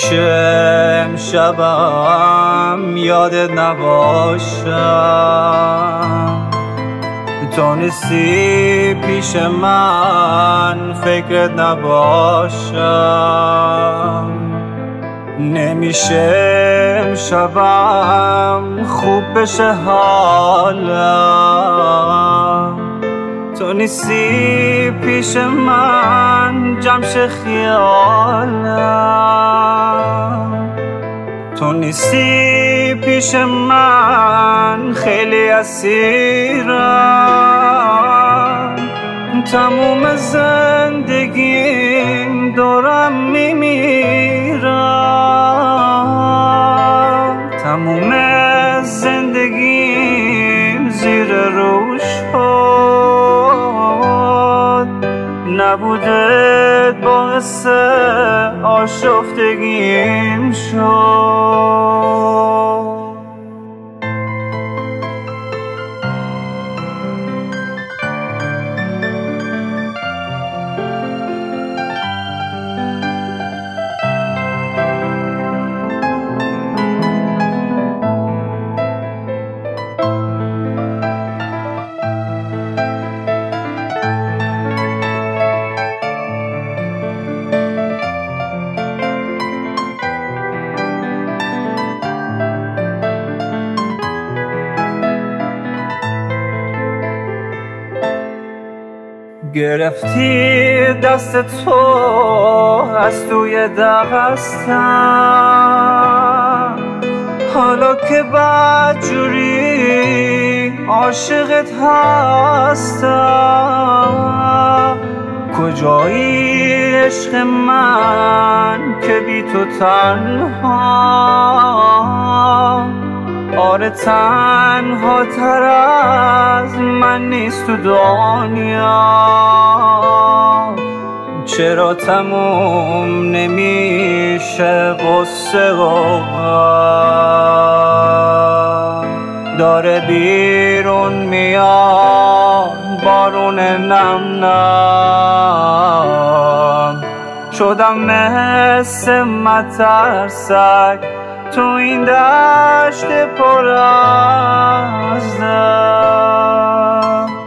نمیشه امشبم یادت نباشم، تو نیستی پیش من فکرت نباشم. نمیشه امشبم خوب بشه حالم، تو نیستی پیش من جمع خیالم. تو نیستی پیش من خیلی اسیرم، تموم زندگیم دارم میمیرم، تموم زندگیم زیر رو شد، نبودت باعث آشفتگیم شد. گرفتی دست تو از توی دستم، حالا که بدجوری عاشقت هستم. کجایی عشق من که بی تو تنها، آره تنها تر از من نیست تو دنیا. چرا تموم نمیشه قصه و غم، داره بیرون میاد بارون نم نم. شدم مثل مترسک تو این دشت پر از دم.